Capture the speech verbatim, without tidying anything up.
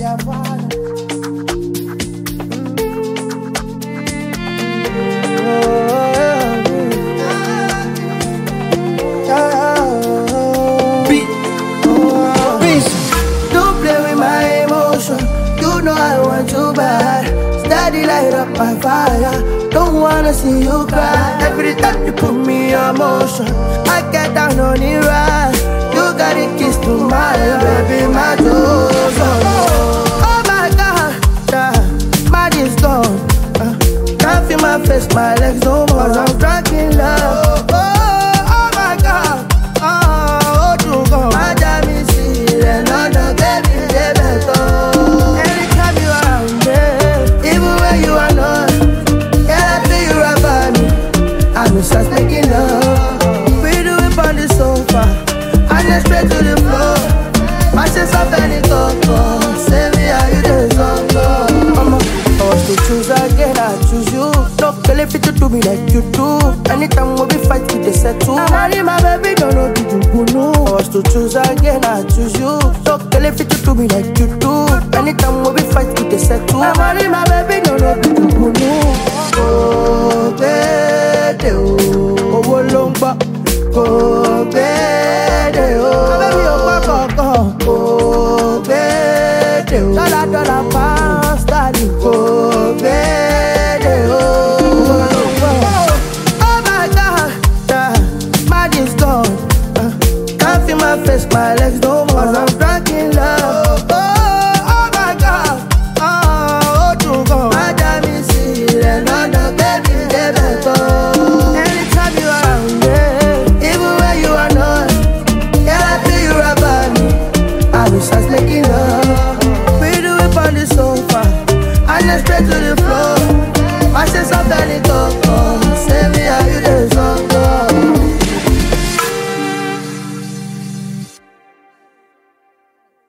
their father. Don't play with my emotion. You know I want you bad. Steady light up my fire. Don't wanna see you cry. Every time you put me on motion, I get down on the ride. You got a kiss to my baby, my toes. Oh my God, yeah, my is gone. Uh, can't feel my face, my legs no more. I'm drunk in love. Oh, oh my God, oh, oh, to go. My damn is here, and no, no, baby, baby, oh. Anytime you are around me, even when you are not, yeah, I feel you right by me. I'm just making love. We do it on the sofa, and then straight to the floor. My sense of any talk, say me how you do something. Mama, I was to choose again, I choose you. No girl fit to do me like you do. Anytime we be fight, we dey settle. I'm marry my baby, don't know do you know. I was to choose again, I choose you. No girl fit to do me like you do. Anytime we be fight, we dey settle. I'm marry my baby, don't know do you know. Oh baby, oh, oh longba, oh baby, oh baby, oh koko, oh baby, oh dollar dollar pound sterling, oh baby, oh. Oh my God, yeah, my is gone. Uh, can't feel my face, my legs no more. I'm drunk in love.